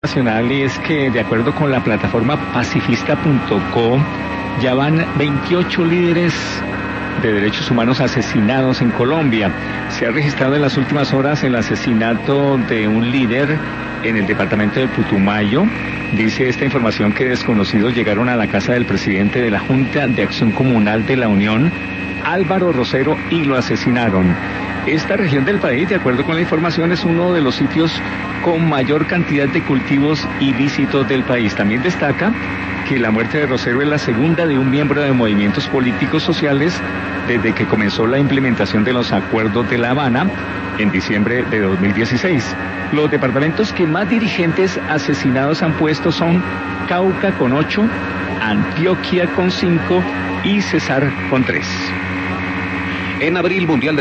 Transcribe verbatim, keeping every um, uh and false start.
nacional, y es que de acuerdo con la plataforma pacifista punto co ya van veintiocho líderes de derechos humanos asesinados en Colombia. Se ha registrado en las últimas horas el asesinato de un líder en el departamento de Putumayo. Dice esta información que desconocidos llegaron a la casa del presidente de la Junta de Acción Comunal de la Unión, Álvaro Rosero, y lo asesinaron. Esta región del país, de acuerdo con la información, es uno de los sitios con mayor cantidad de cultivos ilícitos del país. También destaca que la muerte de Rosero es la segunda de un miembro de movimientos políticos sociales desde que comenzó la implementación de los acuerdos de La Habana en diciembre de dos mil dieciséis. Los departamentos que más dirigentes asesinados han puesto son Cauca con ocho, Antioquia con cinco y Cesar con tres. En abril, Mundial de